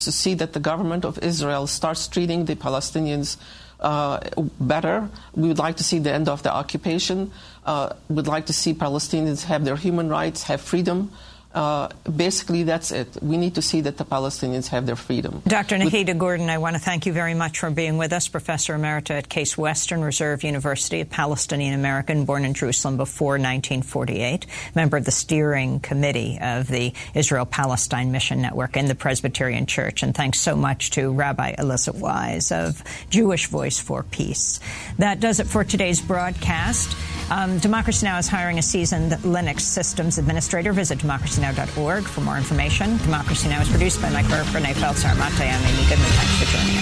to see that the government of Israel starts treating the Palestinians better. We would like to see the end of the occupation. We'd like to see Palestinians have their human rights, have freedom. Basically, that's it. We need to see that the Palestinians have their freedom. Dr. Nahida Gordon, I want to thank you very much for being with us. Professor Emerita at Case Western Reserve University, a Palestinian American born in Jerusalem before 1948, member of the steering committee of the Israel-Palestine Mission Network and the Presbyterian Church. And thanks so much to Rabbi Elissa Wise of Jewish Voice for Peace. That does it for today's broadcast. Democracy Now! Is hiring a seasoned Linux systems administrator. Visit democracynow.org for more information. Democracy Now! Is produced by Mike Burke, Renee Feltz, Armate. I'm Amy Goodman. Thanks for joining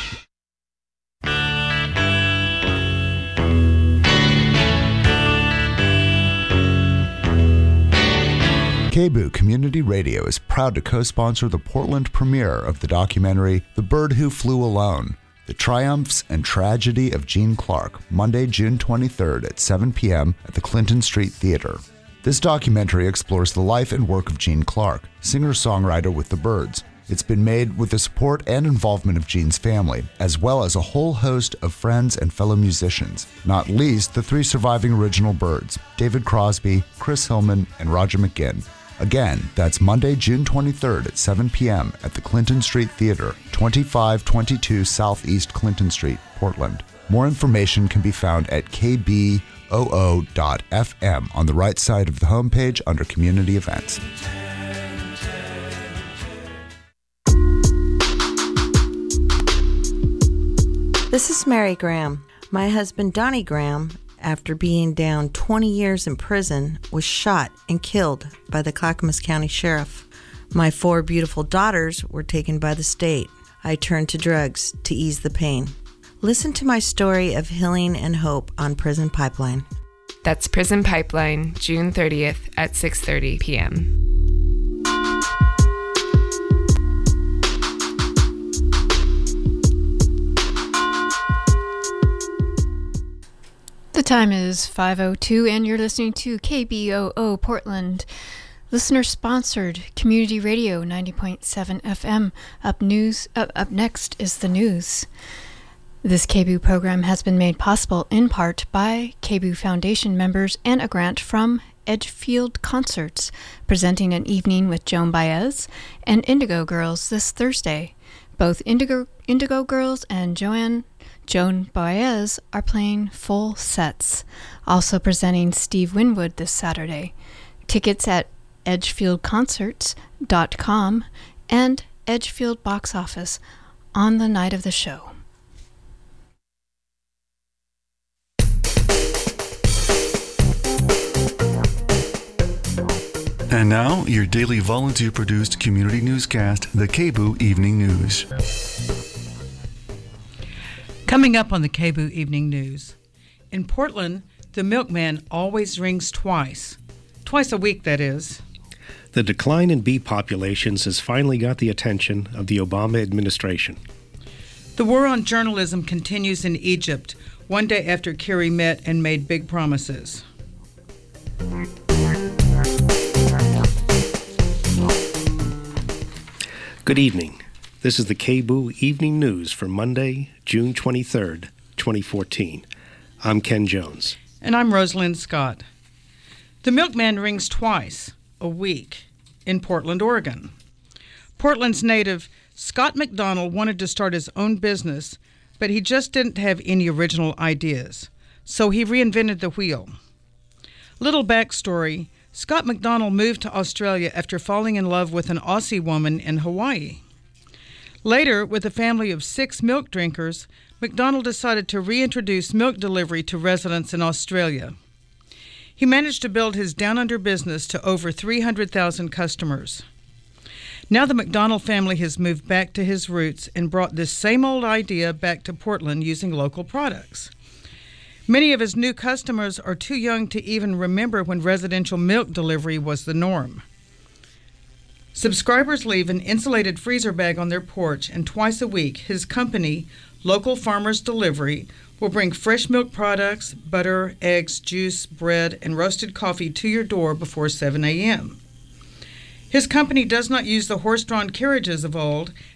us. KBOO Community Radio is proud to co-sponsor the Portland premiere of the documentary The Bird Who Flew Alone, The Triumphs and Tragedy of Gene Clark, Monday, June 23rd at 7 p.m. at the Clinton Street Theater. This documentary explores the life and work of Gene Clark, singer-songwriter with the Byrds. It's been made with the support and involvement of Gene's family, as well as a whole host of friends and fellow musicians, not least the three surviving original Byrds, David Crosby, Chris Hillman, and Roger McGinn. Again, that's Monday, June 23rd at 7 p.m. at the Clinton Street Theater, 2522 Southeast Clinton Street, Portland. More information can be found at kboo.fm on the right side of the homepage under Community Events. This is Mary Graham. My husband, Donnie Graham, after being down 20 years in prison, was shot and killed by the Clackamas County Sheriff. My 4 beautiful daughters were taken by the state. I turned to drugs to ease the pain. Listen to my story of healing and hope on Prison Pipeline. That's Prison Pipeline, June 30th at 6:30 p.m. The time is 5:02 and you're listening to KBOO Portland. Listener-sponsored Community Radio 90.7 FM. Up next is the news. This KBOO program has been made possible in part by KBOO Foundation members and a grant from Edgefield Concerts, presenting an evening with Joan Baez and Indigo Girls this Thursday. Both Indigo Girls and Joan Baez are playing full sets. Also presenting Steve Winwood this Saturday. Tickets at edgefieldconcerts.com and Edgefield Box Office on the night of the show. And now, your daily volunteer-produced community newscast, the KBOO Evening News. Coming up on the KBOO Evening News. In Portland, the milkman always rings twice a week, that is. The decline in bee populations has finally got the attention of the Obama administration. The war on journalism continues in Egypt, one day after Kerry met and made big promises. Good evening. This is the KBOO Evening News for Monday, June 23rd, 2014. I'm Ken Jones. And I'm Rosalind Scott. The milkman rings twice a week in Portland, Oregon. Portland's native Scott McDonald wanted to start his own business, but he just didn't have any original ideas, so he reinvented the wheel. Little backstory, Scott McDonald moved to Australia after falling in love with an Aussie woman in Hawaii. Later, with a family of 6 milk drinkers, McDonald decided to reintroduce milk delivery to residents in Australia. He managed to build his down-under business to over 300,000 customers. Now the McDonald family has moved back to his roots and brought this same old idea back to Portland using local products. Many of his new customers are too young to even remember when residential milk delivery was the norm. Subscribers leave an insulated freezer bag on their porch, and twice a week, his company, Local Farmers Delivery, will bring fresh milk products, butter, eggs, juice, bread, and roasted coffee to your door before 7 a.m. His company does not use the horse-drawn carriages of old.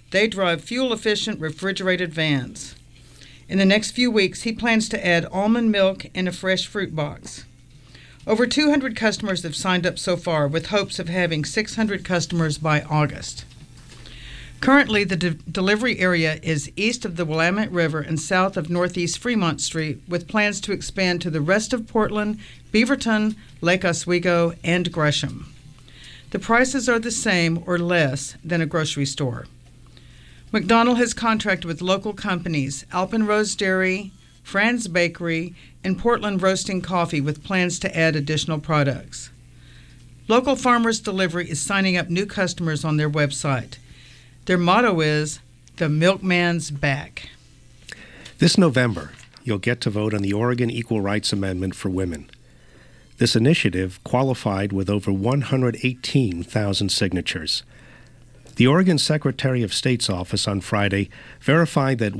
They drive fuel-efficient refrigerated vans. In the next few weeks, he plans to add almond milk and a fresh fruit box. Over 200 customers have signed up so far, with hopes of having 600 customers by August. Currently, the delivery area is east of the Willamette River and south of Northeast Fremont Street, with plans to expand to the rest of Portland, Beaverton, Lake Oswego, and Gresham. The prices are the same or less than a grocery store. McDonald has contracted with local companies Alpenrose Dairy, Fran's Bakery, and Portland Roasting Coffee, with plans to add additional products. Local Farmers Delivery is signing up new customers on their website. Their motto is, "The Milkman's Back." This November, you'll get to vote on the Oregon Equal Rights Amendment for women. This initiative qualified with over 118,000 signatures. The Oregon Secretary of State's office on Friday verified that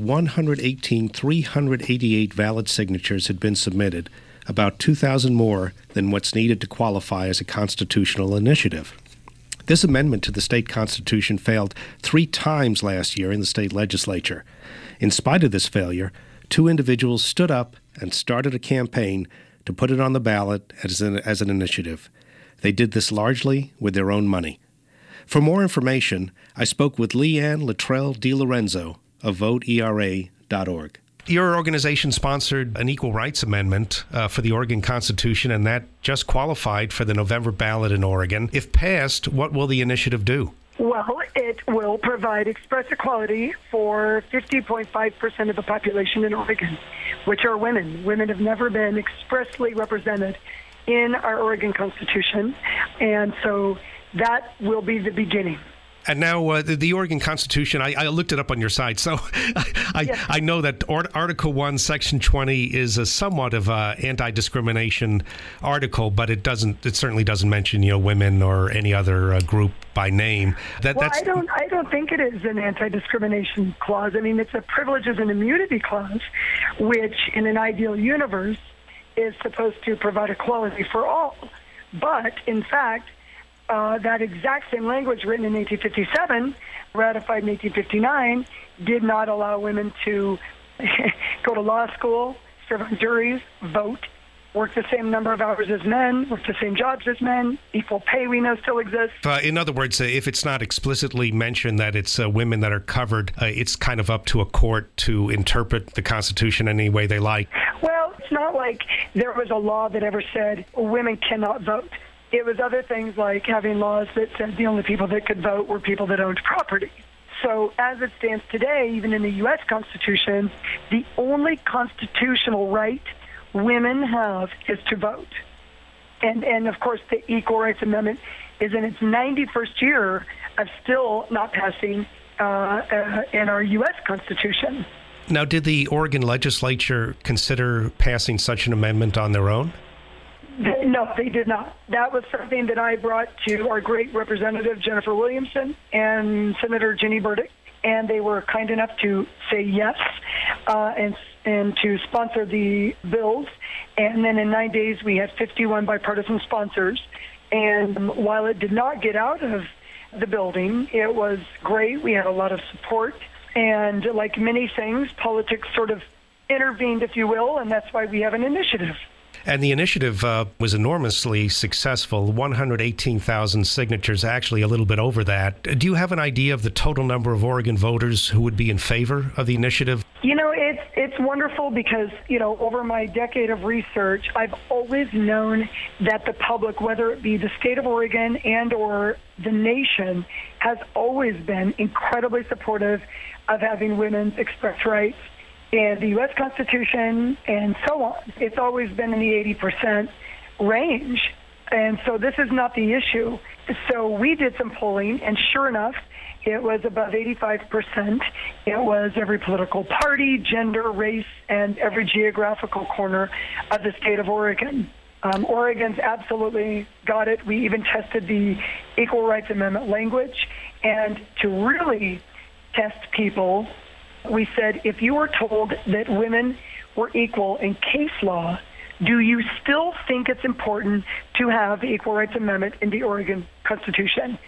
118,388 valid signatures had been submitted, about 2,000 more than what's needed to qualify as a constitutional initiative. This amendment to the state constitution failed 3 times last year in the state legislature. In spite of this failure, 2 individuals stood up and started a campaign to put it on the ballot as an initiative. They did this largely with their own money. For more information, I spoke with Leanne Luttrell DiLorenzo of VoteERA.org. Your organization sponsored an equal rights amendment for the Oregon Constitution, and that just qualified for the November ballot in Oregon. If passed, what will the initiative do? Well, it will provide express equality for 50.5% of the population in Oregon, which are women. Women have never been expressly represented in our Oregon Constitution, and so that will be the beginning. And now the Oregon Constitution, I looked it up on your site, so I know that Article 1, Section 20 is a somewhat of an anti-discrimination article, but it certainly doesn't mention women or any other group by name. I don't think it is an anti-discrimination clause. I mean, it's a privileges and immunity clause, which in an ideal universe is supposed to provide equality for all. But in fact, that exact same language written in 1857, ratified in 1859, did not allow women to go to law school, serve on juries, vote, work the same number of hours as men, work the same jobs as men. Equal pay, we know, still exists. In other words, if it's not explicitly mentioned that it's women that are covered, it's kind of up to a court to interpret the Constitution any way they like. Well, it's not like there was a law that ever said women cannot vote. It was other things like having laws that said the only people that could vote were people that owned property. So as it stands today, even in the U.S. Constitution, the only constitutional right women have is to vote. And of course, the Equal Rights Amendment is in its 91st year of still not passing in our U.S. Constitution. Now, did the Oregon legislature consider passing such an amendment on their own? No, they did not. That was something that I brought to our great representative, Jennifer Williamson, and Senator Ginny Burdick, and they were kind enough to say yes and to sponsor the bills. And then in 9 days, we had 51 bipartisan sponsors. And while it did not get out of the building, it was great. We had a lot of support. And like many things, politics sort of intervened, if you will, and that's why we have an initiative. And the initiative was enormously successful, 118,000 signatures, actually a little bit over that. Do you have an idea of the total number of Oregon voters who would be in favor of the initiative? It's wonderful because, over my decade of research, I've always known that the public, whether it be the state of Oregon and or the nation, has always been incredibly supportive of having women's express rights in the U.S. Constitution and so on. It's always been in the 80% range. And so this is not the issue. So we did some polling, and sure enough, it was above 85%. It was every political party, gender, race, and every geographical corner of the state of Oregon. Oregon's absolutely got it. We even tested the Equal Rights Amendment language. And to really test people, we said, if you were told that women were equal in case law, do you still think it's important to have the Equal Rights Amendment in the Oregon Constitution?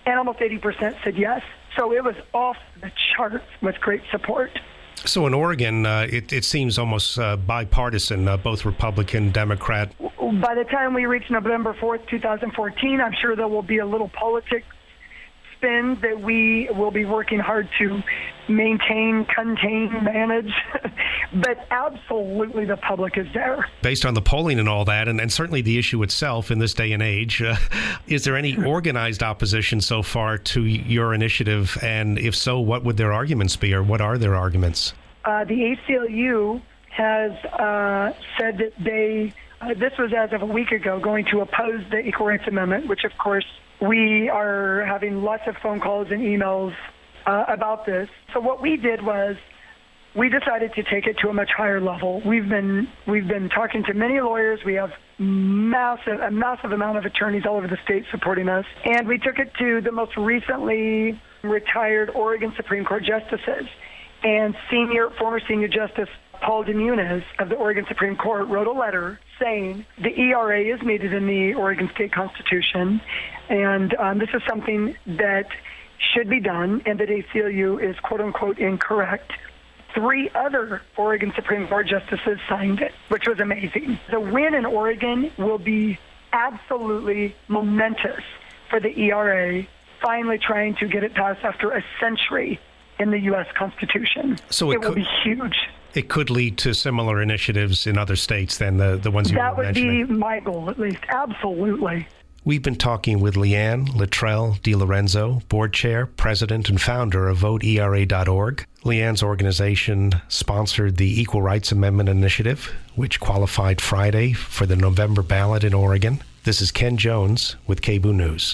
and almost 80% said yes. So it was off the charts with great support. So in Oregon, it seems almost bipartisan, both Republican, Democrat. By the time we reach November 4th, 2014, I'm sure there will be a little politics spin that we will be working hard to maintain, contain, manage. But absolutely the public is there. Based on the polling and all that, and certainly the issue itself in this day and age, is there any organized opposition so far to your initiative? And if so, what would their arguments be, or what are their arguments? The ACLU has said that they, this was as of a week ago, going to oppose the Equal Rights Amendment, which of course we are having lots of phone calls and emails about this. So what we did was we decided to take it to a much higher level. We've been talking to many lawyers. We have a massive amount of attorneys all over the state supporting us. And we took it to the most recently retired Oregon Supreme Court justices. And former senior justice Paul DeMunis of the Oregon Supreme Court wrote a letter saying the ERA is needed in the Oregon State Constitution, and this is something that should be done, and that ACLU is quote-unquote incorrect. 3 other Oregon Supreme Court justices signed it, which was amazing. The win in Oregon will be absolutely momentous for the ERA, finally trying to get it passed after a century in the U.S. Constitution. So it will be huge. It could lead to similar initiatives in other states than the ones you were mentioning. That would be my goal, at least. Absolutely. We've been talking with Leanne Luttrell DiLorenzo, board chair, president, and founder of VoteERA.org. Leanne's organization sponsored the Equal Rights Amendment Initiative, which qualified Friday for the November ballot in Oregon. This is Ken Jones with KBOO News.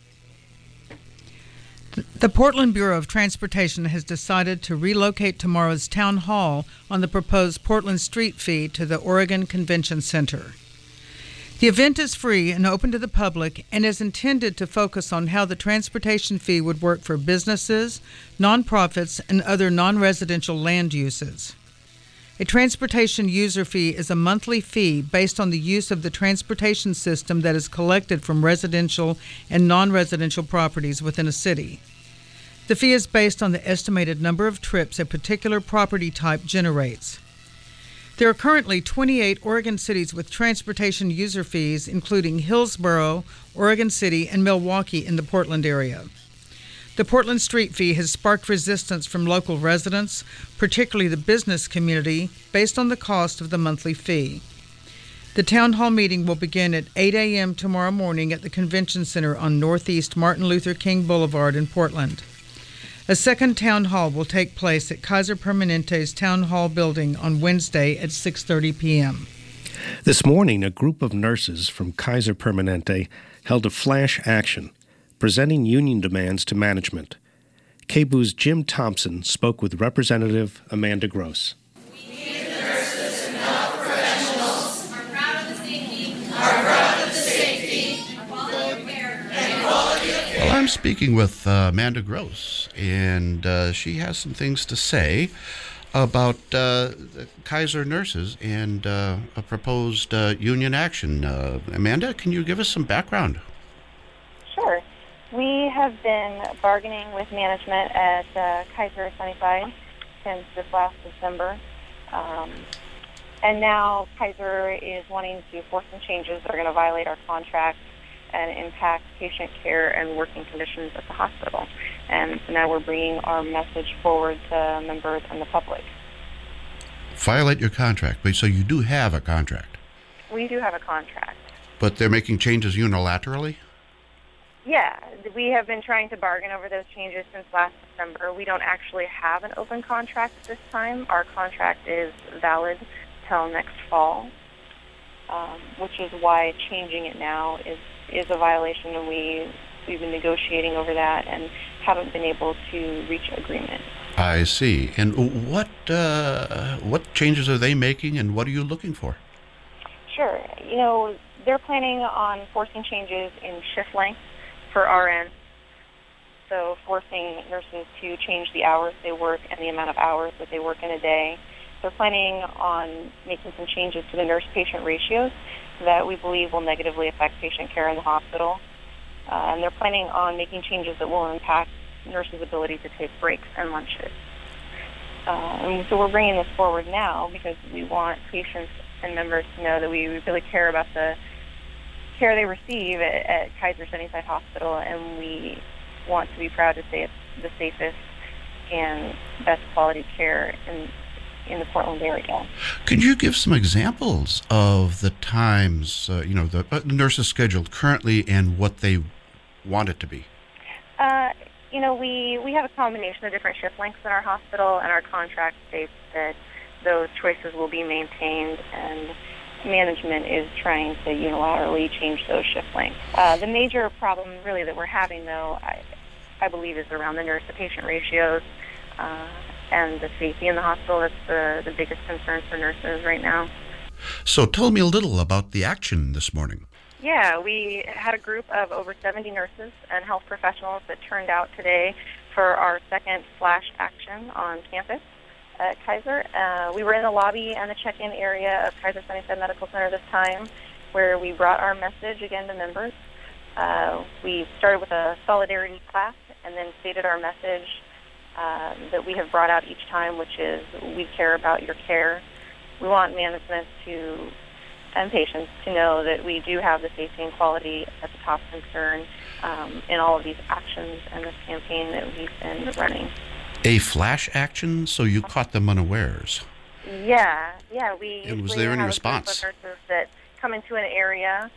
The Portland Bureau of Transportation has decided to relocate tomorrow's town hall on the proposed Portland Street Fee to the Oregon Convention Center. The event is free and open to the public and is intended to focus on how the transportation fee would work for businesses, nonprofits, and other non-residential land uses. A transportation user fee is a monthly fee based on the use of the transportation system that is collected from residential and non-residential properties within a city. The fee is based on the estimated number of trips a particular property type generates. There are currently 28 Oregon cities with transportation user fees, including Hillsborough, Oregon City, and Milwaukee in the Portland area. The Portland Street Fee has sparked resistance from local residents, particularly the business community, based on the cost of the monthly fee. The town hall meeting will begin at 8 a.m. tomorrow morning at the Convention Center on Northeast Martin Luther King Boulevard in Portland. A second town hall will take place at Kaiser Permanente's Town Hall building on Wednesday at 6:30 p.m. This morning, a group of nurses from Kaiser Permanente held a flash action, presenting union demands to management. KBOO's Jim Thompson spoke with Representative Amanda Gross. We, the nurses and health professionals, are proud of the safety, quality of care, and quality of care. Well, I'm speaking with Amanda Gross, and she has some things to say about the Kaiser nurses and a proposed union action. Amanda, can you give us some background? Sure. We have been bargaining with management at Kaiser Sunnyside since this last December. And now Kaiser is wanting to force some changes that are going to violate our contract and impact patient care and working conditions at the hospital. And so now we're bringing our message forward to members and the public. Violate your contract. So you do have a contract? We do have a contract. But they're making changes unilaterally? Yeah, we have been trying to bargain over those changes since last December. We don't actually have an open contract this time. Our contract is valid till next fall, which is why changing it now is a violation, and we've been negotiating over that and haven't been able to reach agreement. I see. And what changes are they making, and what are you looking for? Sure. You know, they're planning on forcing changes in shift length for RN, so forcing nurses to change the hours they work and the amount of hours that they work in a day. They're planning on making some changes to the nurse-patient ratios that we believe will negatively affect patient care in the hospital. and they're planning on making changes that will impact nurses' ability to take breaks and lunches. And so we're bringing this forward now because we want patients and members to know that we really care about the care they receive at Kaiser Sunnyside Hospital, and we want to be proud to say it's the safest and best quality care in the Portland area. Could you give some examples of the times, the nurses scheduled currently and what they want it to be? We have a combination of different shift lengths in our hospital, and our contract states that those choices will be maintained, and management is trying to unilaterally change those shift lengths. The major problem really that we're having, though, I believe, is around the nurse-to-patient ratios and the safety in the hospital. That's the biggest concern for nurses right now. So tell me a little about the action this morning. Yeah, we had a group of over 70 nurses and health professionals that turned out today for our second flash action on campus at Kaiser. We were in the lobby and the check-in area of Kaiser Sunnyside Medical Center this time, where we brought our message again to members. We started with a solidarity class and then stated our message that we have brought out each time, which is, we care about your care. We want management and patients to know that we do have the safety and quality as a top concern in all of these actions and this campaign that we've been running. A flash action, so you caught them unawares. Yeah. We and was there any response? Nurses that come into an area,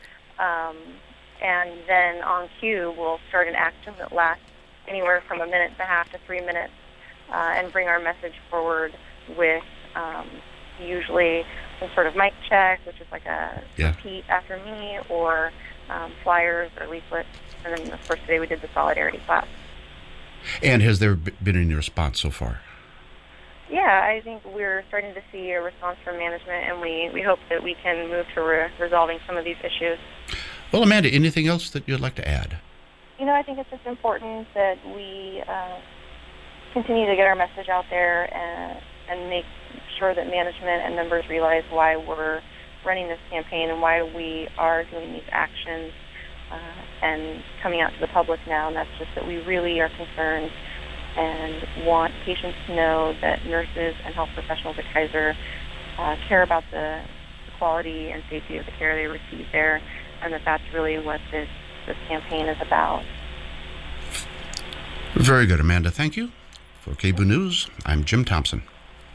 and then on cue we'll start an action that lasts anywhere from 1.5 minutes to 3 minutes, and bring our message forward with usually some sort of mic check, which is like a repeat after me, or flyers or leaflets. And then, of course, today we did the solidarity class. And has there been any response so far? Yeah, I think we're starting to see a response from management, and we hope that we can move to resolving some of these issues. Well, Amanda, anything else that you'd like to add? I think it's just important that we continue to get our message out there and make sure that management and members realize why we're running this campaign and why we are doing these actions and coming out to the public now. And that's just that we really are concerned and want patients to know that nurses and health professionals at Kaiser care about the quality and safety of the care they receive there, and that's really what this campaign is about. Very good, Amanda. Thank you. For KBOO News, I'm Jim Thompson.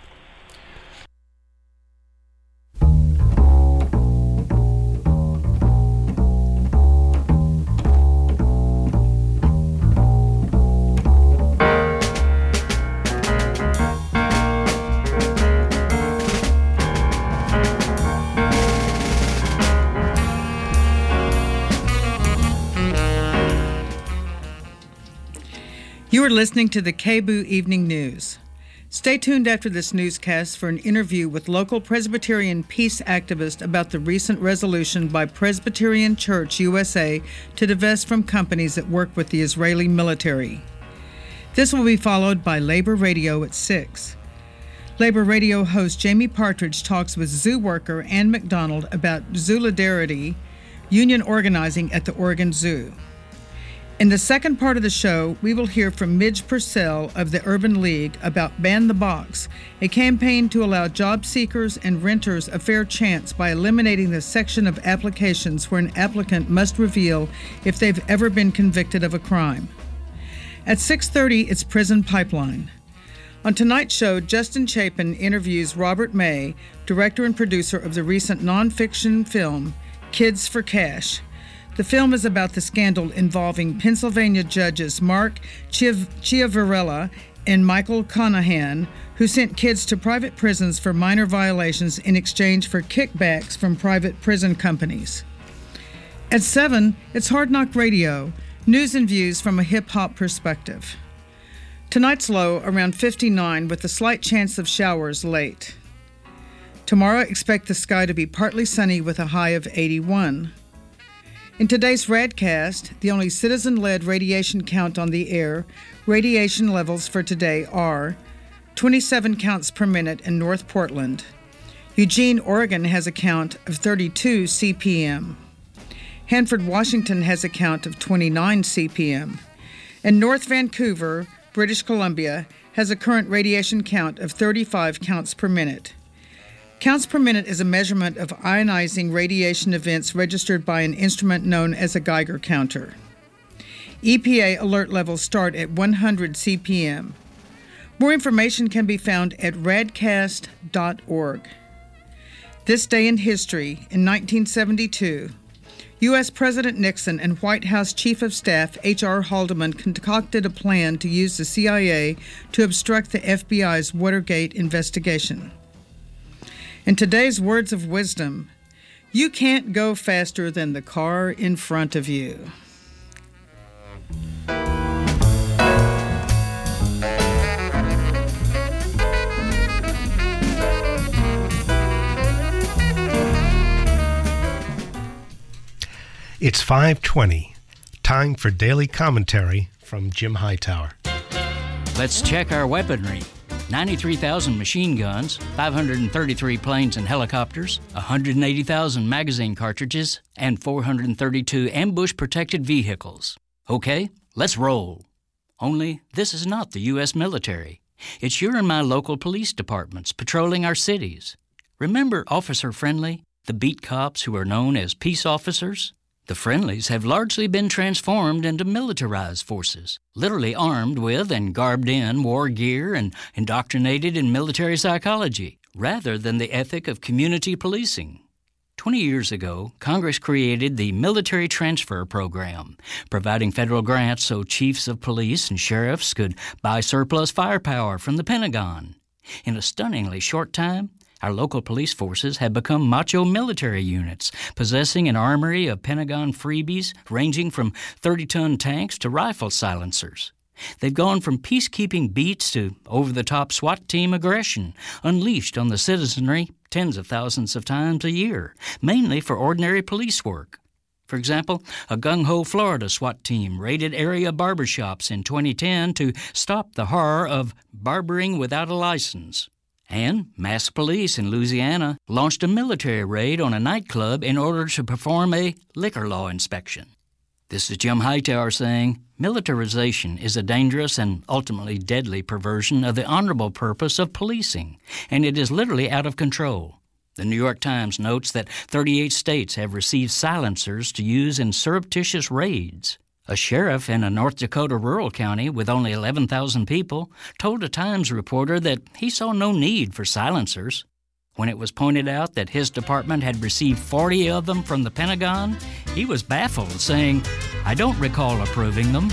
You are listening to the KBOO Evening News. Stay tuned after this newscast for an interview with local Presbyterian peace activists about the recent resolution by Presbyterian Church USA to divest from companies that work with the Israeli military. This will be followed by Labor Radio at 6. Labor Radio host Jamie Partridge talks with zoo worker Ann McDonald about Zoolidarity, union organizing at the Oregon Zoo. In the second part of the show, we will hear from Midge Purcell of the Urban League about Ban the Box, a campaign to allow job seekers and renters a fair chance by eliminating the section of applications where an applicant must reveal if they've ever been convicted of a crime. At 6:30, it's Prison Pipeline. On tonight's show, Justin Chapin interviews Robert May, director and producer of the recent nonfiction film, Kids for Cash. The film is about the scandal involving Pennsylvania judges Mark Chiavarella and Michael Conahan, who sent kids to private prisons for minor violations in exchange for kickbacks from private prison companies. At 7, it's Hard Knock Radio, news and views from a hip-hop perspective. Tonight's low around 59 with a slight chance of showers late. Tomorrow, expect the sky to be partly sunny with a high of 81. In today's Radcast, the only citizen-led radiation count on the air, radiation levels for today are 27 counts per minute in North Portland. Eugene, Oregon has a count of 32 CPM. Hanford, Washington has a count of 29 CPM. And North Vancouver, British Columbia, has a current radiation count of 35 counts per minute. Counts per minute is a measurement of ionizing radiation events registered by an instrument known as a Geiger counter. EPA alert levels start at 100 CPM. More information can be found at radcast.org. This day in history, in 1972, U.S. President Nixon and White House Chief of Staff H.R. Haldeman concocted a plan to use the CIA to obstruct the FBI's Watergate investigation. In today's words of wisdom, you can't go faster than the car in front of you. It's 5:20. Time for daily commentary from Jim Hightower. Let's check our weaponry. 93,000 machine guns, 533 planes and helicopters, 180,000 magazine cartridges, and 432 ambush-protected vehicles. Okay, let's roll. Only this is not the U.S. military. It's your and my local police departments patrolling our cities. Remember Officer Friendly, the beat cops who are known as peace officers? The Friendlies have largely been transformed into militarized forces, literally armed with and garbed in war gear and indoctrinated in military psychology, rather than the ethic of community policing. 20 years ago, Congress created the Military Transfer Program, providing federal grants so chiefs of police and sheriffs could buy surplus firepower from the Pentagon. In a stunningly short time, our local police forces have become macho military units, possessing an armory of Pentagon freebies ranging from 30-ton tanks to rifle silencers. They've gone from peacekeeping beats to over-the-top SWAT team aggression, unleashed on the citizenry tens of thousands of times a year, mainly for ordinary police work. For example, a gung-ho Florida SWAT team raided area barbershops in 2010 to stop the horror of barbering without a license. And Mass Police in Louisiana launched a military raid on a nightclub in order to perform a liquor law inspection. This is Jim Hightower saying, militarization is a dangerous and ultimately deadly perversion of the honorable purpose of policing, and it is literally out of control. The New York Times notes that 38 states have received silencers to use in surreptitious raids. A sheriff in a North Dakota rural county with only 11,000 people told a Times reporter that he saw no need for silencers. When it was pointed out that his department had received 40 of them from the Pentagon, he was baffled, saying, "I don't recall approving them."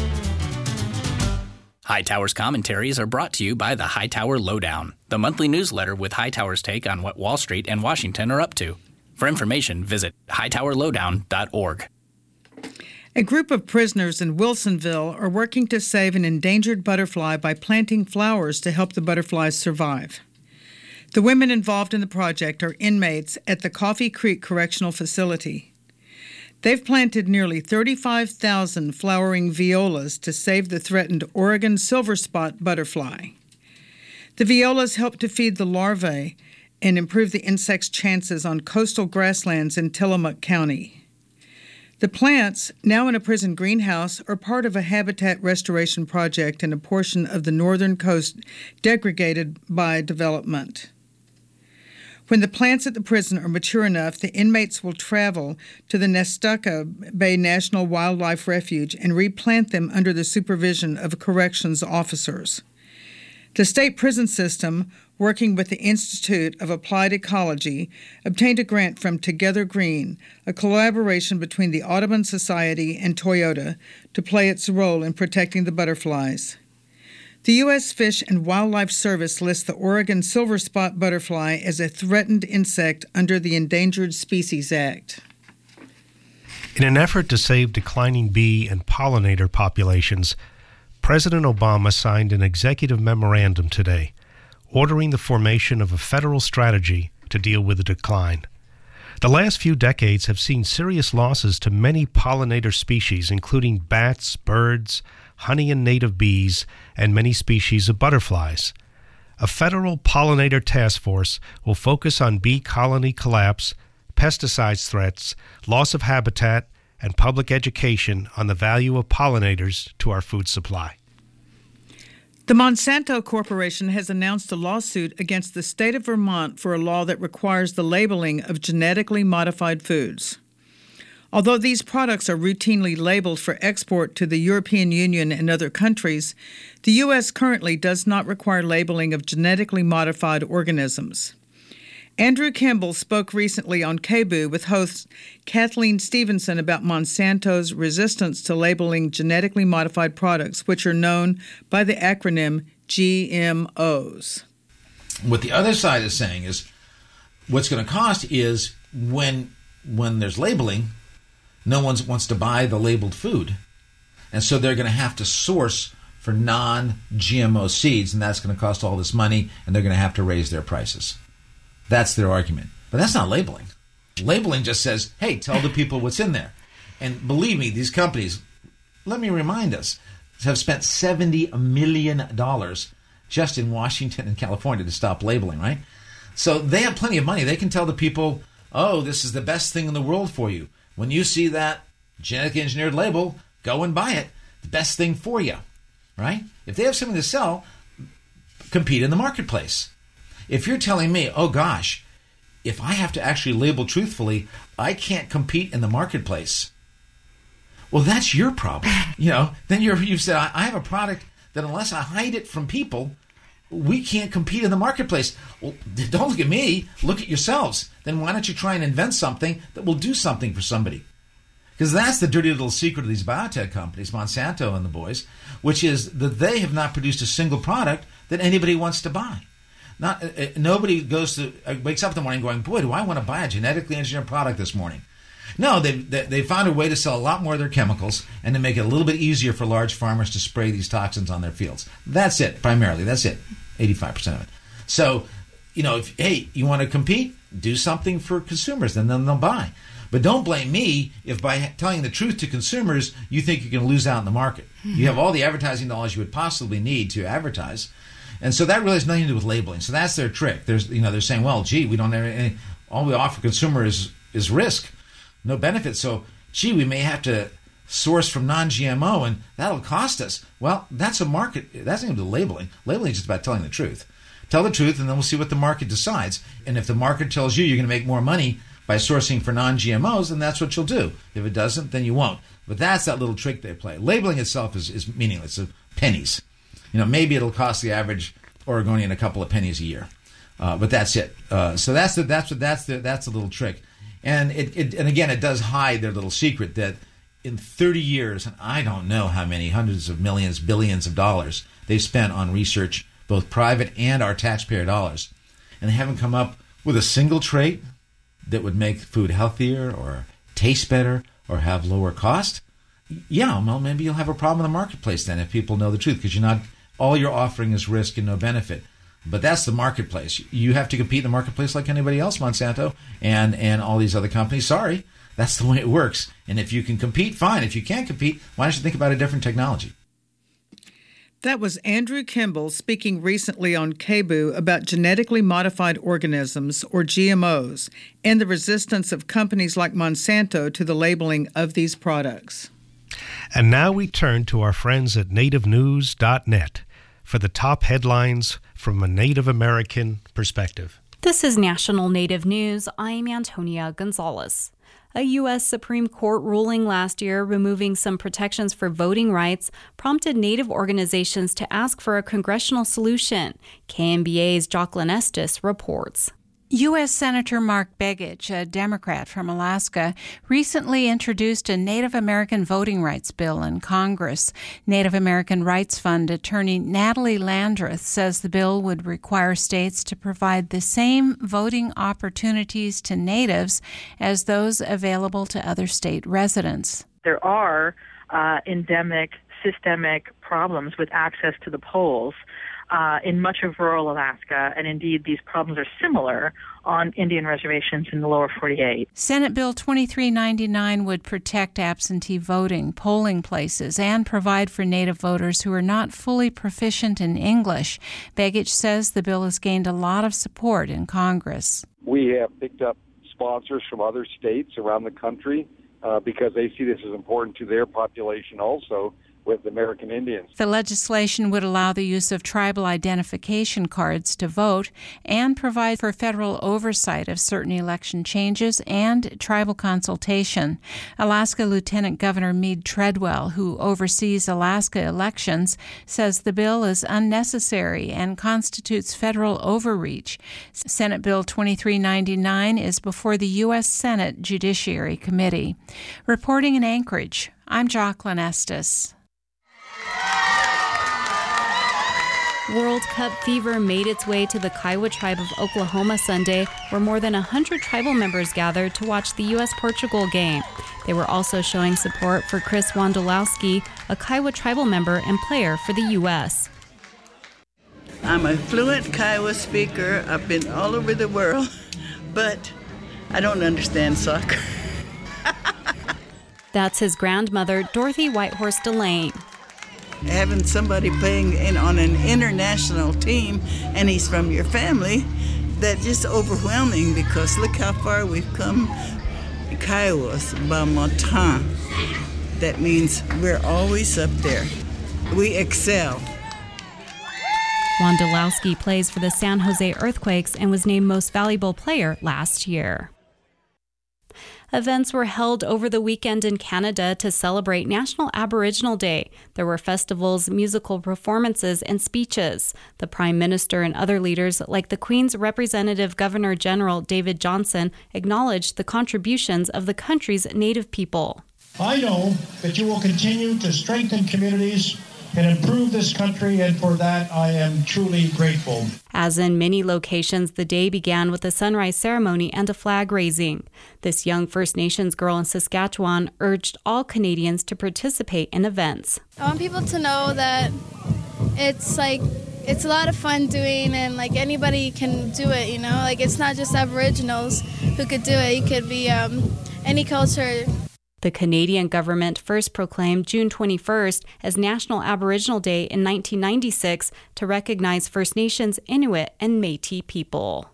Hightower's commentaries are brought to you by the Hightower Lowdown, the monthly newsletter with Hightower's take on what Wall Street and Washington are up to. For information, visit hightowerlowdown.org. A group of prisoners in Wilsonville are working to save an endangered butterfly by planting flowers to help the butterflies survive. The women involved in the project are inmates at the Coffee Creek Correctional Facility. They've planted nearly 35,000 flowering violas to save the threatened Oregon silver spot butterfly. The violas help to feed the larvae and improve the insect's chances on coastal grasslands in Tillamook County. The plants, now in a prison greenhouse, are part of a habitat restoration project in a portion of the northern coast degraded by development. When the plants at the prison are mature enough, the inmates will travel to the Nestucca Bay National Wildlife Refuge and replant them under the supervision of corrections officers. The state prison system, working with the Institute of Applied Ecology, obtained a grant from Together Green, a collaboration between the Audubon Society and Toyota, to play its role in protecting the butterflies. The U.S. Fish and Wildlife Service lists the Oregon silver spot butterfly as a threatened insect under the Endangered Species Act. In an effort to save declining bee and pollinator populations, President Obama signed an executive memorandum today, ordering the formation of a federal strategy to deal with the decline. The last few decades have seen serious losses to many pollinator species, including bats, birds, honey and native bees, and many species of butterflies. A federal pollinator task force will focus on bee colony collapse, pesticides threats, loss of habitat, and public education on the value of pollinators to our food supply. The Monsanto Corporation has announced a lawsuit against the state of Vermont for a law that requires the labeling of genetically modified foods. Although these products are routinely labeled for export to the European Union and other countries, the U.S. currently does not require labeling of genetically modified organisms. Andrew Kimball spoke recently on KBOO with host Kathleen Stevenson about Monsanto's resistance to labeling genetically modified products, which are known by the acronym GMOs. What the other side is saying is what's going to cost is when there's labeling, no one wants to buy the labeled food. And so they're going to have to source for non-GMO seeds, and that's going to cost all this money, and they're going to have to raise their prices. That's their argument. But that's not labeling. Labeling just says, hey, tell the people what's in there. And believe me, these companies, let me remind us, have spent $70 million just in Washington and California to stop labeling, right? So they have plenty of money. They can tell the people, oh, this is the best thing in the world for you. When you see that genetically engineered label, go and buy it. The best thing for you, right? If they have something to sell, compete in the marketplace. If you're telling me, oh gosh, if I have to actually label truthfully, I can't compete in the marketplace. Well, that's your problem. Then you've said, I have a product that unless I hide it from people, we can't compete in the marketplace. Well, don't look at me. Look at yourselves. Then why don't you try and invent something that will do something for somebody? Because that's the dirty little secret of these biotech companies, Monsanto and the boys, which is that they have not produced a single product that anybody wants to buy. Nobody wakes up in the morning going, boy, do I want to buy a genetically engineered product this morning. No, they found a way to sell a lot more of their chemicals and to make it a little bit easier for large farmers to spray these toxins on their fields. That's it, primarily. That's it, 85% of it. So, if you want to compete, do something for consumers, then they'll buy. But don't blame me if by telling the truth to consumers, you think you're going to lose out in the market. Mm-hmm. You have all the advertising dollars you would possibly need to advertise. And so that really has nothing to do with labeling. So that's their trick. They're saying, well, gee, we don't have any, all we offer consumers is risk, no benefit. So, gee, we may have to source from non-GMO, and that'll cost us. Well, that's a market. That's not even the labeling. Labeling is just about telling the truth. Tell the truth, and then we'll see what the market decides. And if the market tells you you're going to make more money by sourcing for non-GMOs, then that's what you'll do. If it doesn't, then you won't. But that's that little trick they play. Labeling itself is meaningless. It's pennies. Maybe it'll cost the average Oregonian a couple of pennies a year, but that's it. So that's the little trick, and again, it does hide their little secret that in 30 years, and I don't know how many hundreds of millions, billions of dollars they've spent on research, both private and our taxpayer dollars, and they haven't come up with a single trait that would make food healthier or taste better or have lower cost. Yeah, well, maybe you'll have a problem in the marketplace then if people know the truth, because all you're offering is risk and no benefit. But that's the marketplace. You have to compete in the marketplace like anybody else, Monsanto, and all these other companies. Sorry, that's the way it works. And if you can compete, fine. If you can't compete, why don't you think about a different technology? That was Andrew Kimball speaking recently on KBOO about genetically modified organisms, or GMOs, and the resistance of companies like Monsanto to the labeling of these products. And now we turn to our friends at nativenews.net for the top headlines from a Native American perspective. This is National Native News. I'm Antonia Gonzalez. A U.S. Supreme Court ruling last year removing some protections for voting rights prompted Native organizations to ask for a congressional solution. KNBA's Jocelyn Estes reports. U.S. Senator Mark Begich, a Democrat from Alaska, recently introduced a Native American voting rights bill in Congress. Native American Rights Fund attorney Natalie Landreth says the bill would require states to provide the same voting opportunities to Natives as those available to other state residents. There are endemic, systemic problems with access to the polls in much of rural Alaska, and indeed these problems are similar on Indian reservations in the lower 48. Senate Bill 2399 would protect absentee voting, polling places, and provide for Native voters who are not fully proficient in English. Begich says the bill has gained a lot of support in Congress. We have picked up sponsors from other states around the country because they see this as important to their population also with American Indians. The legislation would allow the use of tribal identification cards to vote and provide for federal oversight of certain election changes and tribal consultation. Alaska Lieutenant Governor Mead Treadwell, who oversees Alaska elections, says the bill is unnecessary and constitutes federal overreach. Senate Bill 2399 is before the U.S. Senate Judiciary Committee. Reporting in Anchorage, I'm Jocelyn Estes. World Cup fever made its way to the Kiowa tribe of Oklahoma Sunday, where more than 100 tribal members gathered to watch the U.S.-Portugal game. They were also showing support for Chris Wondolowski, a Kiowa tribal member and player for the U.S. I'm a fluent Kiowa speaker. I've been all over the world, but I don't understand soccer. That's his grandmother, Dorothy Whitehorse Delane. Having somebody playing on an international team and he's from your family, that's just overwhelming because look how far we've come. Kiowas, by Montan. That means we're always up there. We excel. Wondolowski plays for the San Jose Earthquakes and was named Most Valuable Player last year. Events were held over the weekend in Canada to celebrate National Aboriginal Day. There were festivals, musical performances, and speeches. The Prime Minister and other leaders, like the Queen's Representative Governor-General David Johnston, acknowledged the contributions of the country's Native people. I know that you will continue to strengthen communities and improve this country, and for that I am truly grateful. As in many locations, the day began with a sunrise ceremony and a flag raising. This young First Nations girl in Saskatchewan urged all Canadians to participate in events. I want people to know that it's a lot of fun doing, and anybody can do it, it's not just Aboriginals who could do it. You could be any culture. The Canadian government first proclaimed June 21st as National Aboriginal Day in 1996 to recognize First Nations, Inuit, and Métis people.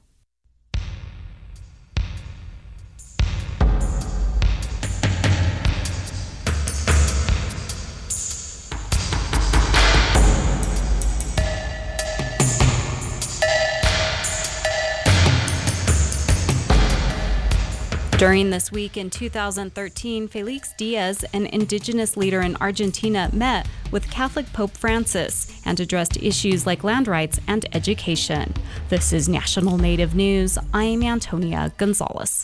During this week in 2013, Felix Diaz, an indigenous leader in Argentina, met with Catholic Pope Francis and addressed issues like land rights and education. This is National Native News. I'm Antonia Gonzalez.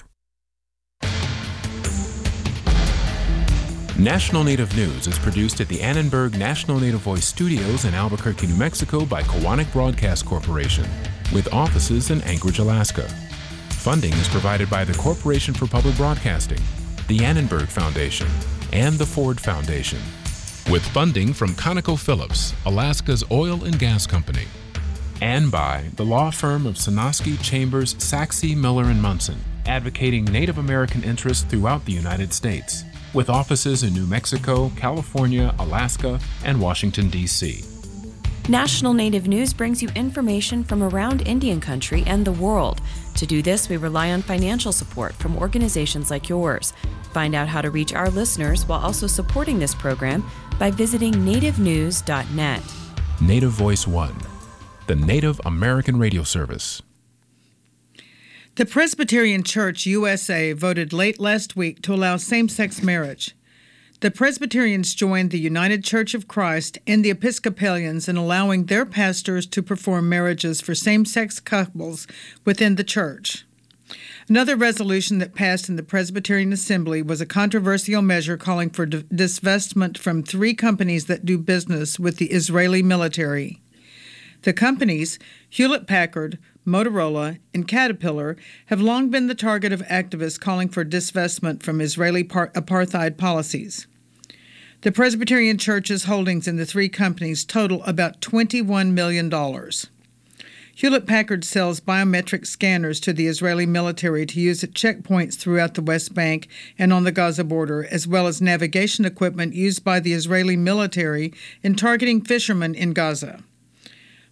National Native News is produced at the Annenberg National Native Voice Studios in Albuquerque, New Mexico by Kowanik Broadcast Corporation, with offices in Anchorage, Alaska. Funding is provided by the Corporation for Public Broadcasting, the Annenberg Foundation, and the Ford Foundation, with funding from ConocoPhillips, Alaska's oil and gas company, and by the law firm of Sonosky, Chambers, Saxe, Miller & Munson, advocating Native American interests throughout the United States, with offices in New Mexico, California, Alaska, and Washington, D.C. National Native News brings you information from around Indian country and the world. To do this, we rely on financial support from organizations like yours. Find out how to reach our listeners while also supporting this program by visiting nativenews.net. Native Voice One, the Native American radio service. The Presbyterian Church USA voted late last week to allow same-sex marriage. The Presbyterians joined the United Church of Christ and the Episcopalians in allowing their pastors to perform marriages for same-sex couples within the church. Another resolution that passed in the Presbyterian Assembly was a controversial measure calling for divestment from 3 companies that do business with the Israeli military. The companies, Hewlett-Packard, Motorola, and Caterpillar, have long been the target of activists calling for divestment from Israeli apartheid policies. The Presbyterian Church's holdings in the 3 companies total about $21 million. Hewlett-Packard sells biometric scanners to the Israeli military to use at checkpoints throughout the West Bank and on the Gaza border, as well as navigation equipment used by the Israeli military in targeting fishermen in Gaza.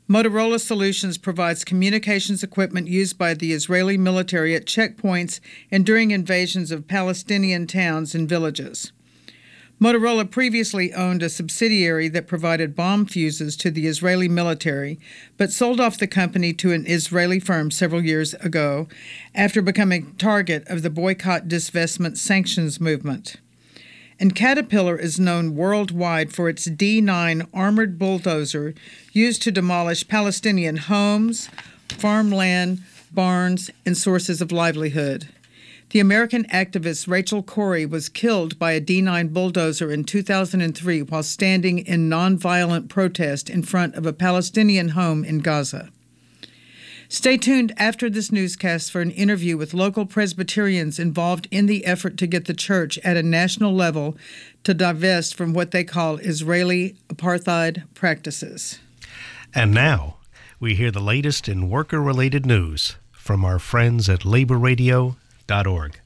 Motorola Solutions provides communications equipment used by the Israeli military at checkpoints and during invasions of Palestinian towns and villages. Motorola previously owned a subsidiary that provided bomb fuses to the Israeli military, but sold off the company to an Israeli firm several years ago after becoming target of the boycott, divestment, sanctions movement. And Caterpillar is known worldwide for its D9 armored bulldozer used to demolish Palestinian homes, farmland, barns, and sources of livelihood. The American activist Rachel Corrie was killed by a D9 bulldozer in 2003 while standing in nonviolent protest in front of a Palestinian home in Gaza. Stay tuned after this newscast for an interview with local Presbyterians involved in the effort to get the church at a national level to divest from what they call Israeli apartheid practices. And now, we hear the latest in worker-related news from our friends at laborradio.org.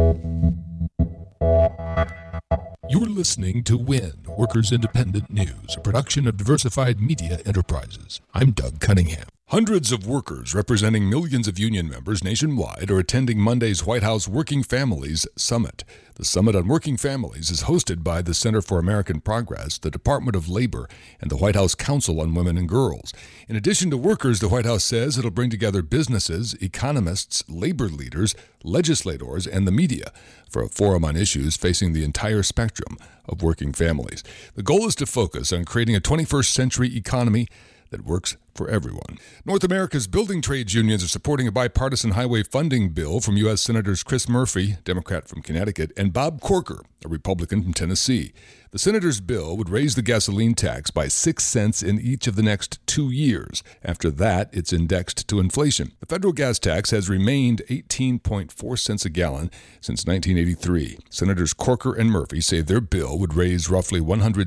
You're listening to WIN, Workers Independent News, a production of Diversified Media Enterprises. I'm Doug Cunningham. Hundreds of workers representing millions of union members nationwide are attending Monday's White House Working Families Summit. The Summit on Working Families is hosted by the Center for American Progress, the Department of Labor, and the White House Council on Women and Girls. In addition to workers, the White House says it'll bring together businesses, economists, labor leaders, legislators, and the media for a forum on issues facing the entire spectrum of working families. The goal is to focus on creating a 21st century economy that works for everyone. North America's building trades unions are supporting a bipartisan highway funding bill from U.S. Senators Chris Murphy, Democrat from Connecticut, and Bob Corker, a Republican from Tennessee. The senators' bill would raise the gasoline tax by 6 cents in each of the next 2 years. After that, it's indexed to inflation. The federal gas tax has remained 18.4 cents a gallon since 1983. Senators Corker and Murphy say their bill would raise roughly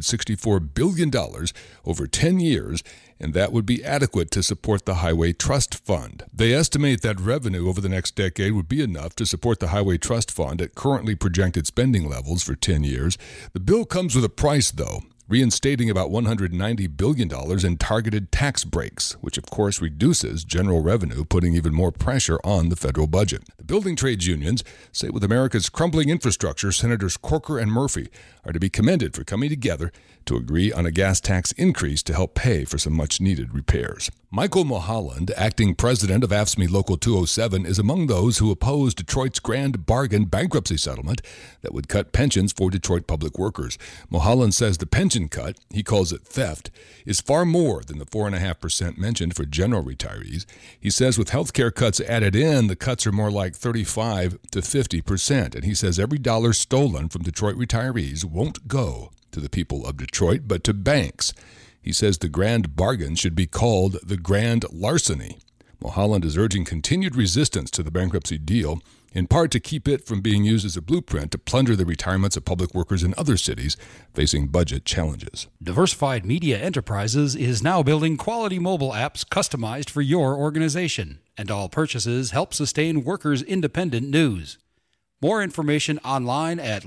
$164 billion over 10 years, and that would be adequate to support the Highway Trust Fund. They estimate that revenue over the next decade would be enough to support the Highway Trust Fund at currently projected spending levels for 10 years. The bill comes with a price, though, reinstating about $190 billion in targeted tax breaks, which of course reduces general revenue, putting even more pressure on the federal budget. The building trades unions say with America's crumbling infrastructure, Senators Corker and Murphy are to be commended for coming together to agree on a gas tax increase to help pay for some much-needed repairs. Michael Mulholland, acting president of AFSCME Local 207, is among those who oppose Detroit's grand bargain bankruptcy settlement that would cut pensions for Detroit public workers. Mulholland says the pension cut, he calls it theft, is far more than the 4.5% mentioned for general retirees. He says with health care cuts added in, the cuts are more like 35 to 50%, and he says every dollar stolen from Detroit retirees won't go to the people of Detroit, but to banks. He says the grand bargain should be called the grand larceny. Mulholland is urging continued resistance to the bankruptcy deal, in part to keep it from being used as a blueprint to plunder the retirements of public workers in other cities facing budget challenges. Diversified Media Enterprises is now building quality mobile apps customized for your organization, and all purchases help sustain workers' independent news. More information online at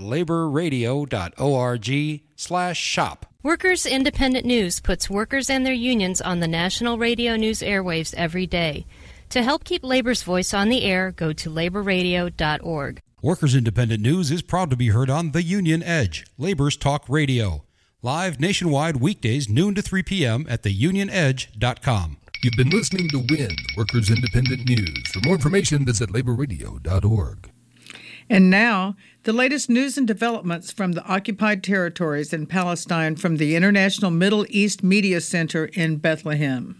laborradio.org/shop. Workers Independent News puts workers and their unions on the national radio news airwaves every day. To help keep labor's voice on the air, go to laborradio.org. Workers Independent News is proud to be heard on The Union Edge, Labor's Talk Radio. Live nationwide weekdays noon to 3 p.m. at theunionedge.com. You've been listening to WIN, Workers Independent News. For more information, visit laborradio.org. And now, the latest news and developments from the occupied territories in Palestine from the International Middle East Media Center in Bethlehem.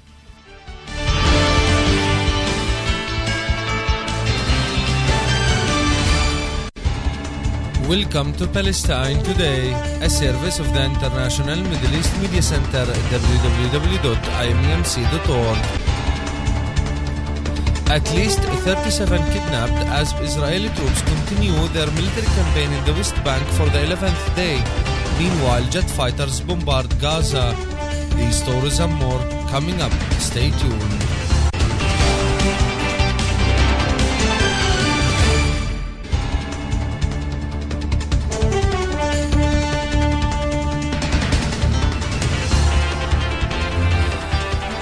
Welcome to Palestine Today, a service of the International Middle East Media Center at www.imemc.org. At least 37 kidnapped as Israeli troops continue their military campaign in the West Bank for the 11th day. Meanwhile, jet fighters bombard Gaza. These stories and more coming up. Stay tuned.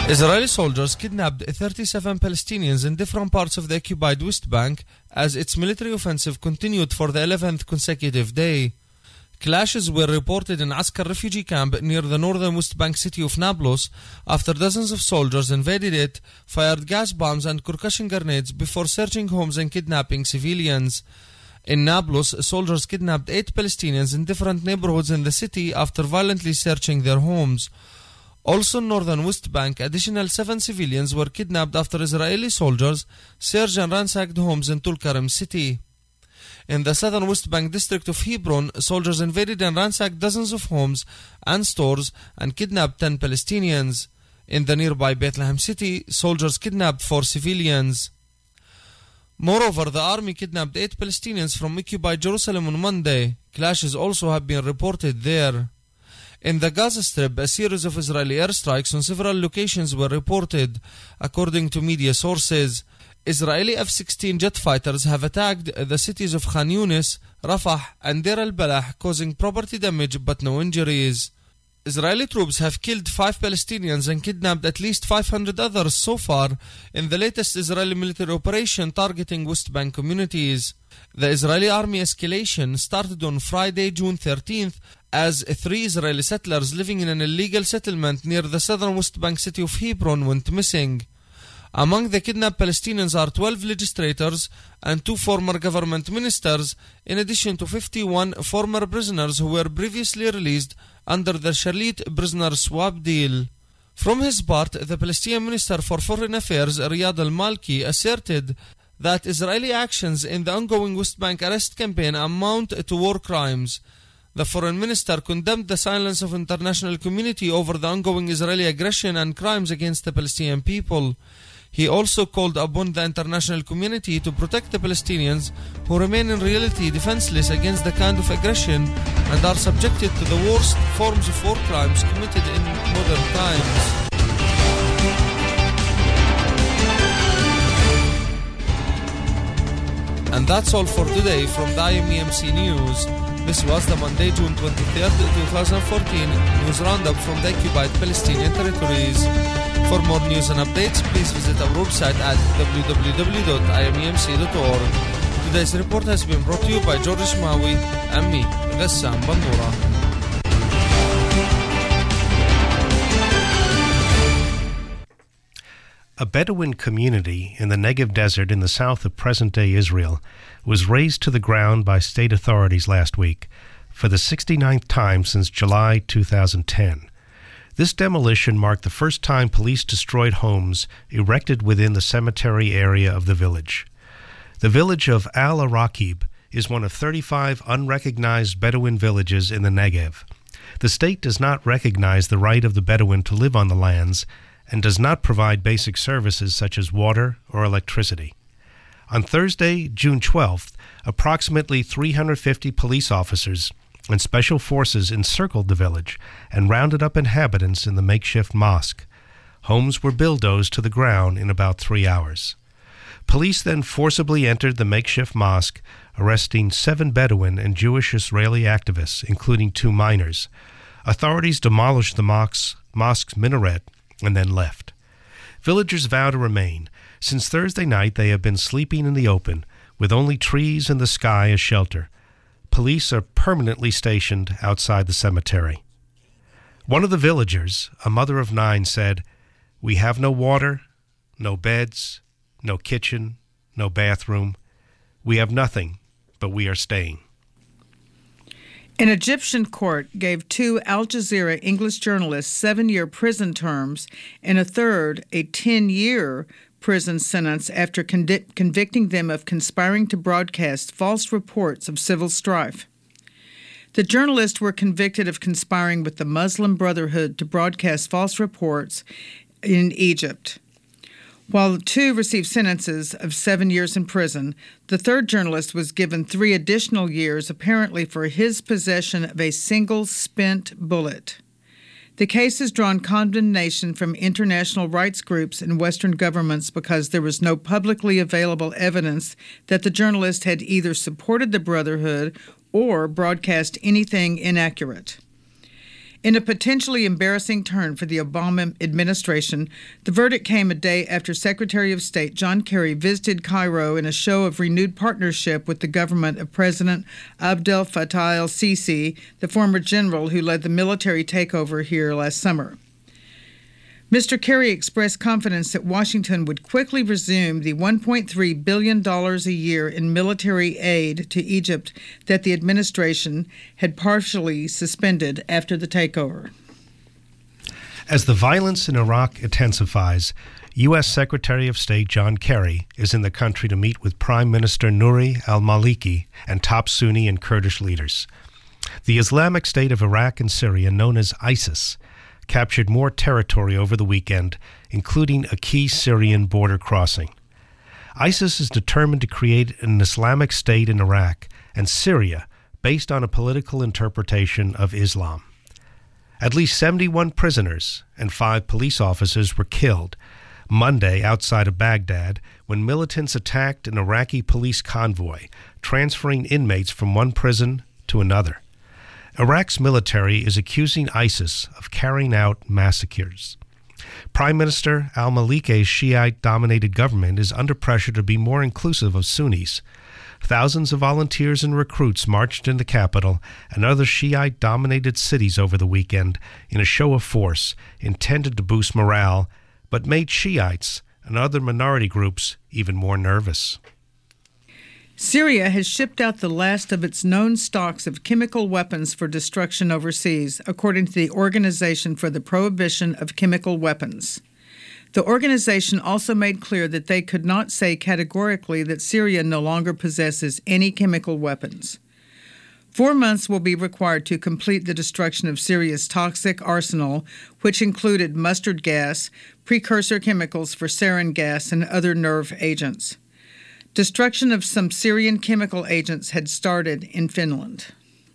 Israeli soldiers kidnapped 37 Palestinians in different parts of the occupied West Bank as its military offensive continued for the 11th consecutive day. Clashes were reported in Askar refugee camp near the northern West Bank city of Nablus after dozens of soldiers invaded it, fired gas bombs and concussion grenades before searching homes and kidnapping civilians. In Nablus, soldiers kidnapped 8 Palestinians in different neighborhoods in the city after violently searching their homes. Also in northern West Bank, additional 7 civilians were kidnapped after Israeli soldiers searched and ransacked homes in Tulkarem city. In the southern West Bank district of Hebron, soldiers invaded and ransacked dozens of homes and stores and kidnapped 10 Palestinians. In the nearby Bethlehem city, soldiers kidnapped 4 civilians. Moreover, the army kidnapped 8 Palestinians from occupied Jerusalem on Monday. Clashes also have been reported there. In the Gaza Strip, a series of Israeli airstrikes on several locations were reported, according to media sources. Israeli F-16 jet fighters have attacked the cities of Khan Yunis, Rafah, and Deir al-Balah, causing property damage but no injuries. Israeli troops have killed 5 Palestinians and kidnapped at least 500 others so far in the latest Israeli military operation targeting West Bank communities. The Israeli army escalation started on Friday, June 13th, as 3 Israeli settlers living in an illegal settlement near the southern West Bank city of Hebron went missing. Among the kidnapped Palestinians are 12 legislators and 2 former government ministers, in addition to 51 former prisoners who were previously released under the Shalit prisoner swap deal. From his part, the Palestinian Minister for Foreign Affairs, Riyad al-Malki, asserted that Israeli actions in the ongoing West Bank arrest campaign amount to war crimes. The foreign minister condemned the silence of the international community over the ongoing Israeli aggression and crimes against the Palestinian people. He also called upon the international community to protect the Palestinians who remain in reality defenseless against the kind of aggression and are subjected to the worst forms of war crimes committed in modern times. And that's all for today from the IMEMC News. This was the Monday, June 23rd, 2014 news roundup from the occupied Palestinian territories. For more news and updates, please visit our website at www.imemc.org. Today's report has been brought to you by George Ishmawi and me, Ghassan Bannoura. A Bedouin community in the Negev Desert in the south of present-day Israel was razed to the ground by state authorities last week for the 69th time since July 2010. This demolition marked the first time police destroyed homes erected within the cemetery area of the village. The village of Al-Araqib is one of 35 unrecognized Bedouin villages in the Negev. The state does not recognize the right of the Bedouin to live on the lands and does not provide basic services such as water or electricity. On Thursday, June 12th, approximately 350 police officers and special forces encircled the village and rounded up inhabitants in the makeshift mosque. Homes were bulldozed to the ground in about 3 hours. Police then forcibly entered the makeshift mosque, arresting 7 Bedouin and Jewish Israeli activists, including 2 minors. Authorities demolished the mosque's minaret and then left. Villagers vow to remain. Since Thursday night, they have been sleeping in the open, with only trees and the sky as shelter. Police are permanently stationed outside the cemetery. One of the villagers, a mother of 9, said, "We have no water, no beds, no kitchen, no bathroom. We have nothing, but we are staying." An Egyptian court gave 2 Al Jazeera English journalists 7-year prison terms and a third a 10-year prison sentence after convicting them of conspiring to broadcast false reports of civil strife. The journalists were convicted of conspiring with the Muslim Brotherhood to broadcast false reports in Egypt. While the 2 received sentences of 7 years in prison, the third journalist was given 3 additional years, apparently for his possession of a single spent bullet. The case has drawn condemnation from international rights groups and Western governments because there was no publicly available evidence that the journalist had either supported the Brotherhood or broadcast anything inaccurate. In a potentially embarrassing turn for the Obama administration, the verdict came a day after Secretary of State John Kerry visited Cairo in a show of renewed partnership with the government of President Abdel Fattah el-Sisi, the former general who led the military takeover here last summer. Mr. Kerry expressed confidence that Washington would quickly resume the $1.3 billion a year in military aid to Egypt that the administration had partially suspended after the takeover. As the violence in Iraq intensifies, U.S. Secretary of State John Kerry is in the country to meet with Prime Minister Nouri al-Maliki and top Sunni and Kurdish leaders. The Islamic State of Iraq and Syria, known as ISIS, captured more territory over the weekend, including a key Syrian border crossing. ISIS is determined to create an Islamic State in Iraq and Syria based on a political interpretation of Islam. At least 71 prisoners and 5 police officers were killed Monday outside of Baghdad when militants attacked an Iraqi police convoy, transferring inmates from one prison to another. Iraq's military is accusing ISIS of carrying out massacres. Prime Minister al-Maliki's Shiite-dominated government is under pressure to be more inclusive of Sunnis. Thousands of volunteers and recruits marched in the capital and other Shiite-dominated cities over the weekend in a show of force intended to boost morale, but made Shiites and other minority groups even more nervous. Syria has shipped out the last of its known stocks of chemical weapons for destruction overseas, according to the Organization for the Prohibition of Chemical Weapons. The organization also made clear that they could not say categorically that Syria no longer possesses any chemical weapons. 4 months will be required to complete the destruction of Syria's toxic arsenal, which included mustard gas, precursor chemicals for sarin gas, and other nerve agents. Destruction of some Syrian chemical agents had started in Finland.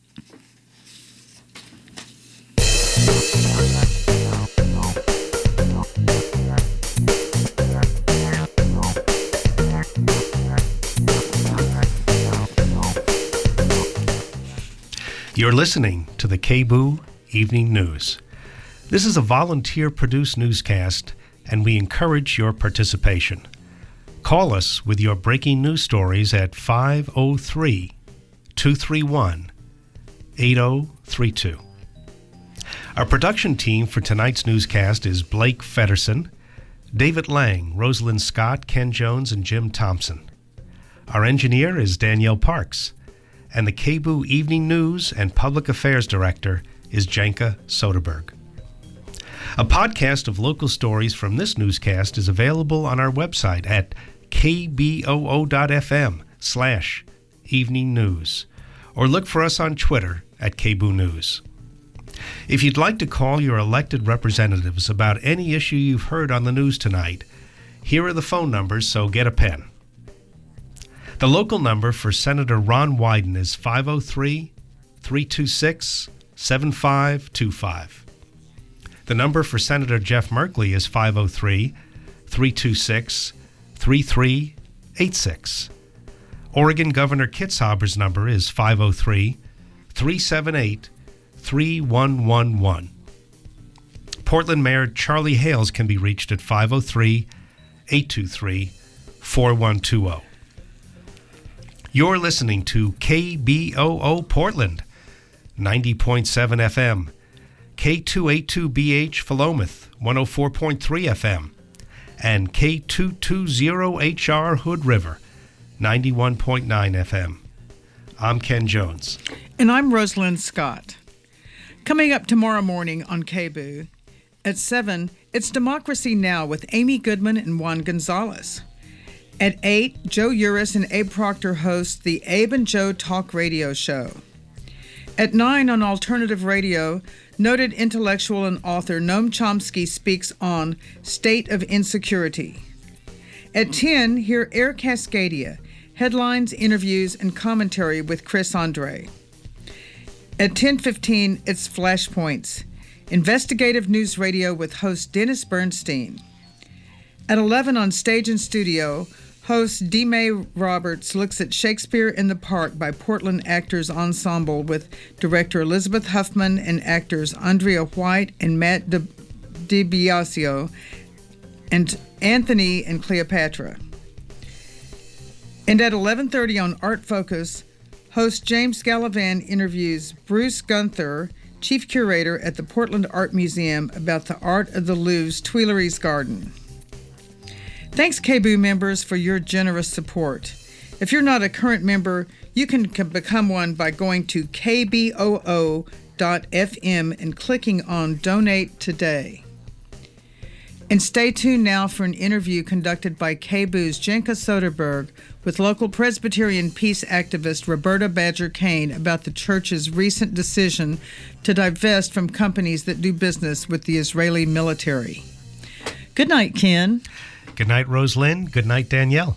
You're listening to the KBOO Evening News. This is a volunteer-produced newscast, and we encourage your participation. Call us with your breaking news stories at 503-231-8032. Our production team for tonight's newscast is Blake Fedderson, David Lang, Rosalind Scott, Ken Jones, and Jim Thompson. Our engineer is Danielle Parks, and the KBOO Evening News and Public Affairs Director is Janka Soderberg. A podcast of local stories from this newscast is available on our website at kboo.fm/evening news, or look for us on Twitter at KBOO News. If you'd like to call your elected representatives about any issue you've heard on the news tonight, here are the phone numbers, so get a pen. The local number for Senator Ron Wyden is 503-326-7525. The number for Senator Jeff Merkley is 503-326-3386. Oregon Governor Kitzhaber's number is 503-378-3111. Portland Mayor Charlie Hales can be reached at 503-823-4120. You're listening to KBOO Portland, 90.7 FM, K282BH Philomath, 104.3 FM, and K220HR Hood River, 91.9 FM. I'm Ken Jones. And I'm Rosalind Scott. Coming up tomorrow morning on KBOO, at 7, it's Democracy Now! With Amy Goodman and Juan Gonzalez. At 8, Joe Uris and Abe Proctor host the Abe and Joe Talk Radio Show. At 9 on Alternative Radio, noted intellectual and author Noam Chomsky speaks on State of Insecurity. At 10, hear Air Cascadia, headlines, interviews, and commentary with Chris Andre. At 10:15, it's Flashpoints, investigative news radio with host Dennis Bernstein. At 11 on Stage and Studio, Host D. May Roberts looks at Shakespeare in the Park by Portland Actors Ensemble with director Elizabeth Huffman and actors Andrea White and Matt DiBiasio and Anthony and Cleopatra. And at 11:30 on Art Focus, host James Gallivan interviews Bruce Gunther, chief curator at the Portland Art Museum, about the art of the Louvre's Tuileries Garden. Thanks, KBOO members, for your generous support. If you're not a current member, you can become one by going to kboo.fm and clicking on Donate Today. And stay tuned now for an interview conducted by KBOO's Jenka Soderberg with local Presbyterian peace activist Roberta Badger Kane about the church's recent decision to divest from companies that do business with the Israeli military. Good night, Ken. Good night, Rosalind. Good night, Danielle.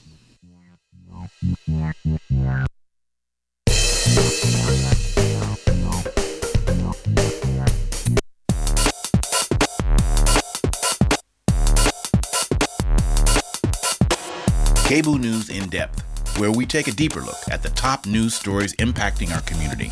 KBOO News in Depth, where we take a deeper look at the top news stories impacting our community.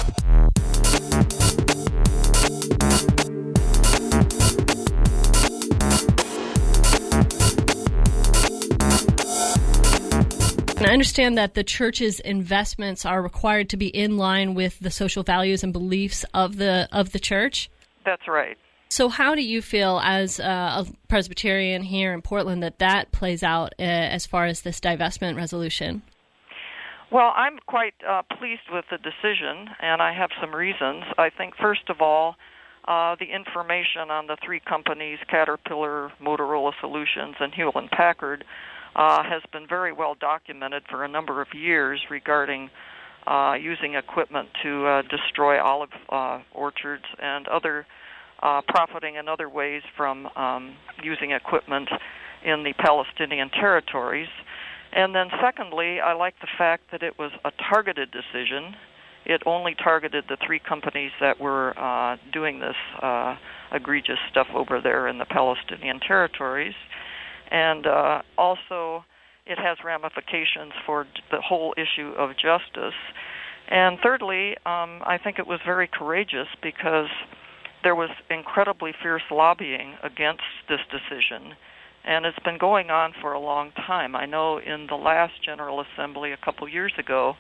And I understand that the church's investments are required to be in line with the social values and beliefs of the church. That's right. So how do you feel as a Presbyterian here in Portland that plays out as far as this divestment resolution? Well, I'm quite pleased with the decision, and I have some reasons. I think, first of all, the information on the three companies, Caterpillar, Motorola Solutions, and Hewlett-Packard, has been very well documented for a number of years regarding using equipment to destroy olive orchards and other profiting in other ways from using equipment in the Palestinian territories. And then secondly, I like the fact that it was a targeted decision. It only targeted the three companies that were doing this egregious stuff over there in the Palestinian territories. And also it has ramifications for the whole issue of justice. And thirdly, I think it was very courageous because there was incredibly fierce lobbying against this decision, and it's been going on for a long time. I know in the last General Assembly a couple years ago,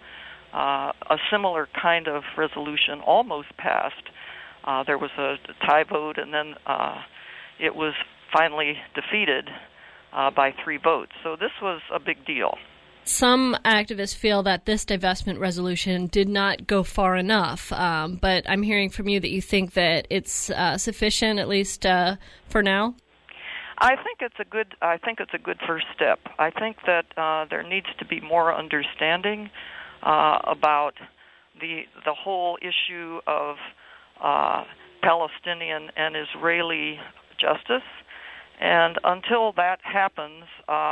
a similar kind of resolution almost passed. There was a tie vote, and then it was finally defeated by 3 votes. So this was a big deal. Some activists feel that this divestment resolution did not go far enough, but I'm hearing from you that you think that it's sufficient, at least for now. I think it's a good first step. I think that there needs to be more understanding about the whole issue of Palestinian and Israeli justice, and until that happens,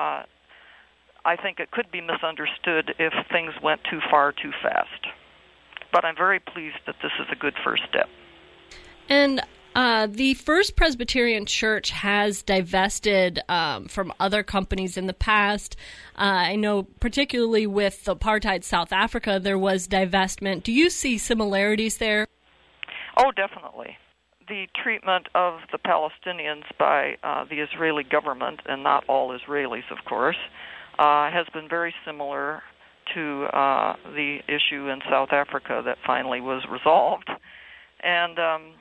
I think it could be misunderstood if things went too far too fast. But I'm very pleased that this is a good first step. And the First Presbyterian Church has divested from other companies in the past. I know particularly with apartheid South Africa, there was divestment. Do you see similarities there? Oh, definitely. The treatment of the Palestinians by the Israeli government, and not all Israelis, of course, has been very similar to the issue in South Africa that finally was resolved. And,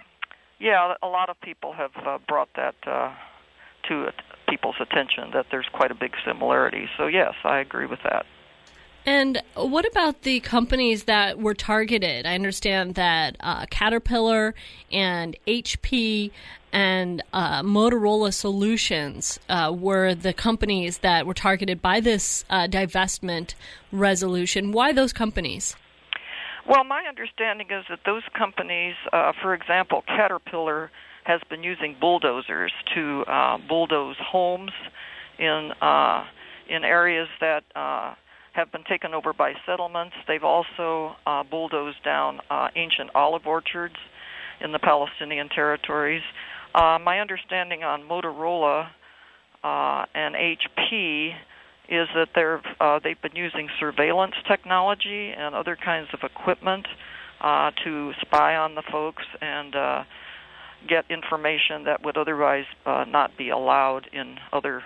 a lot of people have brought that to people's attention, that there's quite a big similarity. So, yes, I agree with that. And what about the companies that were targeted? I understand that Caterpillar and HP and Motorola Solutions were the companies that were targeted by this divestment resolution. Why those companies? Well, my understanding is that those companies, for example, Caterpillar has been using bulldozers to bulldoze homes in areas that have been taken over by settlements. They've also bulldozed down ancient olive orchards in the Palestinian territories. My understanding on Motorola and HP is that they've been using surveillance technology and other kinds of equipment to spy on the folks and get information that would otherwise not be allowed in other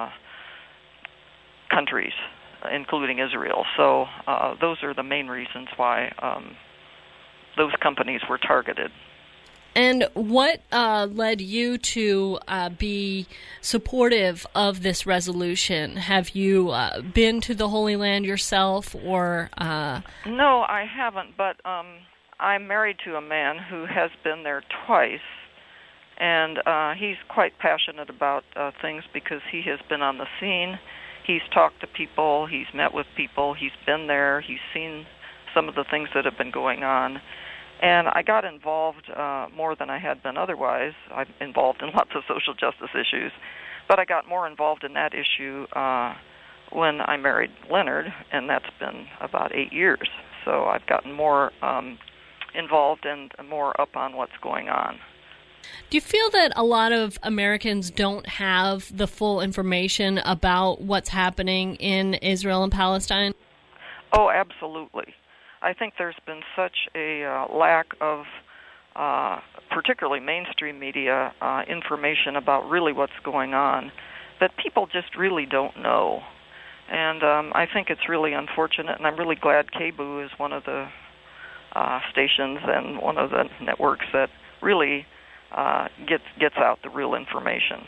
countries, including Israel. So those are the main reasons why those companies were targeted. And what led you to be supportive of this resolution? Have you been to the Holy Land yourself, or? No, I haven't, but I'm married to a man who has been there twice, and he's quite passionate about things because he has been on the scene. He's talked to people, he's met with people, he's been there, he's seen some of the things that have been going on. And I got involved more than I had been otherwise. I'm involved in lots of social justice issues, but I got more involved in that issue when I married Leonard, and that's been about 8 years. So I've gotten more involved and more up on what's going on. Do you feel that a lot of Americans don't have the full information about what's happening in Israel and Palestine? Oh, absolutely. I think there's been such a lack of, particularly mainstream media, information about really what's going on, that people just really don't know. And I think it's really unfortunate, and I'm really glad KBOO is one of the stations and one of the networks that really gets out the real information.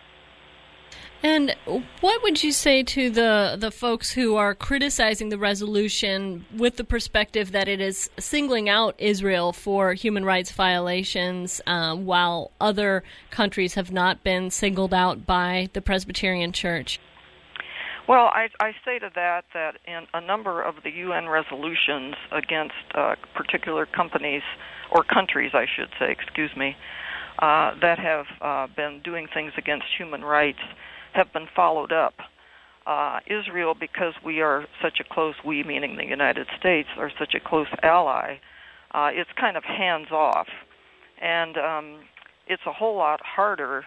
And what would you say to the folks who are criticizing the resolution with the perspective that it is singling out Israel for human rights violations while other countries have not been singled out by the Presbyterian Church? Well, I say to that in a number of the UN resolutions against particular companies, or countries, I should say, that have been doing things against human rights have been followed up. Israel, because we are such a close, we meaning the United States, are such a close ally, it's kind of hands-off. And it's a whole lot harder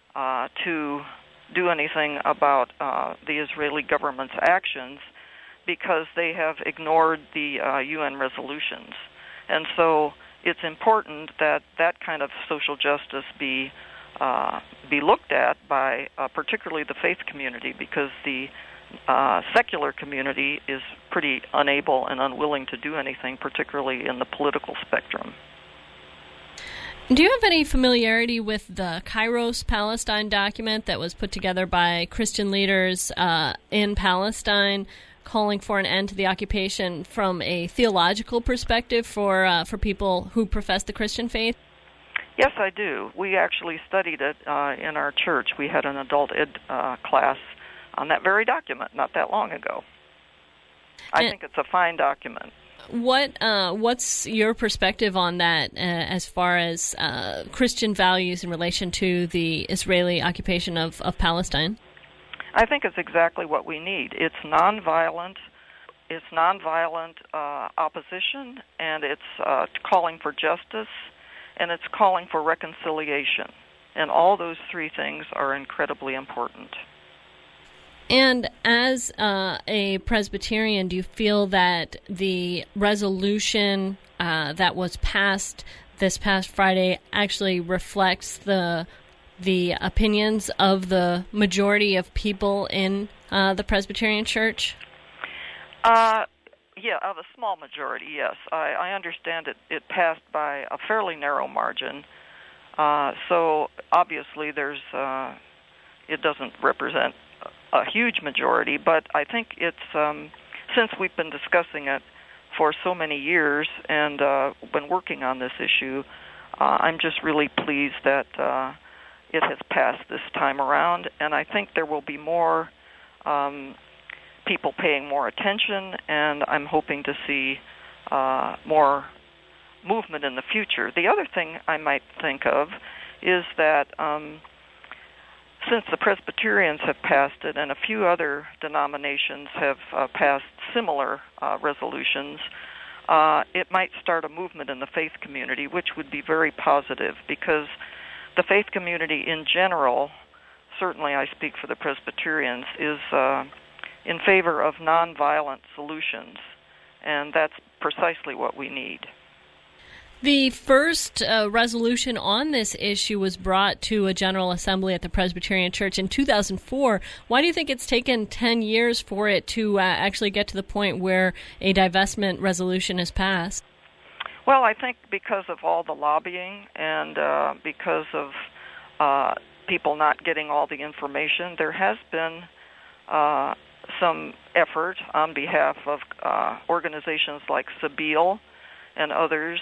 to do anything about the Israeli government's actions because they have ignored the UN resolutions. And so it's important that that kind of social justice be looked at by particularly the faith community, because the secular community is pretty unable and unwilling to do anything, particularly in the political spectrum. Do you have any familiarity with the Kairos Palestine document that was put together by Christian leaders in Palestine, calling for an end to the occupation from a theological perspective for people who profess the Christian faith? Yes, I do. We actually studied it in our church. We had an adult ed class on that very document not that long ago. I think it's a fine document. What's your perspective on that as far as Christian values in relation to the Israeli occupation of Palestine? I think it's exactly what we need. It's nonviolent. It's nonviolent opposition, and it's calling for justice, and it's calling for reconciliation. And all those three things are incredibly important. And as a Presbyterian, do you feel that the resolution that was passed this past Friday actually reflects the opinions of the majority of people in the Presbyterian Church? Yeah, of a small majority, yes. I understand it passed by a fairly narrow margin. So obviously there's it doesn't represent a huge majority, but I think it's since we've been discussing it for so many years and been working on this issue, I'm just really pleased that it has passed this time around, and I think there will be more people paying more attention, and I'm hoping to see more movement in the future. The other thing I might think of is that since the Presbyterians have passed it and a few other denominations have passed similar resolutions, it might start a movement in the faith community, which would be very positive, because the faith community in general, certainly I speak for the Presbyterians, is in favor of nonviolent solutions, and that's precisely what we need. The first resolution on this issue was brought to a General Assembly at the Presbyterian Church in 2004. Why do you think it's taken 10 years for it to actually get to the point where a divestment resolution is passed? Well, I think because of all the lobbying and because of people not getting all the information, there has been some effort on behalf of organizations like Sabeel and others,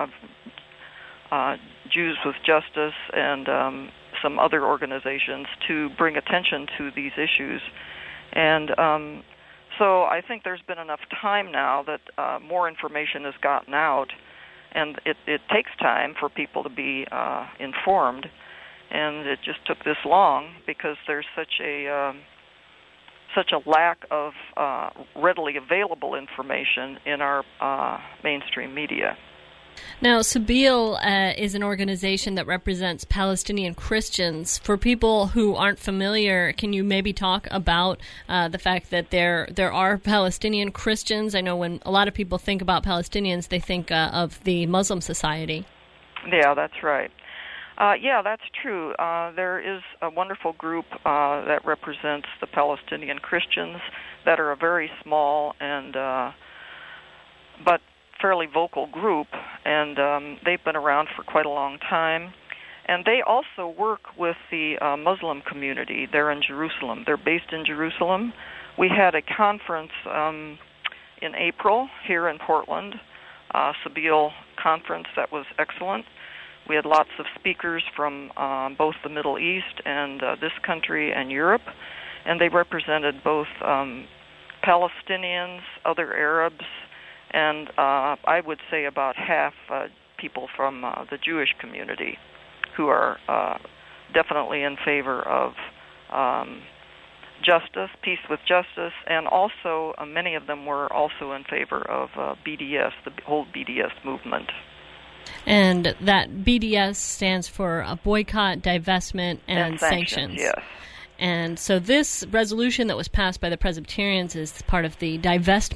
Jews with Justice, and some other organizations to bring attention to these issues. And so I think there's been enough time now that more information has gotten out, and it takes time for people to be informed, and it just took this long because there's such a lack of readily available information in our mainstream media. Now, Sabeel is an organization that represents Palestinian Christians. For people who aren't familiar, can you maybe talk about the fact that there are Palestinian Christians? I know when a lot of people think about Palestinians, they think of the Muslim Society. Yeah, that's right. Yeah, that's true. There is a wonderful group that represents the Palestinian Christians that are a very small and but fairly vocal group, and they've been around for quite a long time. And they also work with the Muslim community there in Jerusalem. They're based in Jerusalem. We had a conference in April here in Portland, Sabeel conference that was excellent. We had lots of speakers from both the Middle East and this country and Europe, and they represented both Palestinians, other Arabs, and I would say about half people from the Jewish community who are definitely in favor of justice, peace with justice, and also many of them were also in favor of BDS, the whole BDS movement. And that BDS stands for a boycott, divestment, and sanctions. Yes. And so this resolution that was passed by the Presbyterians is part of the divestment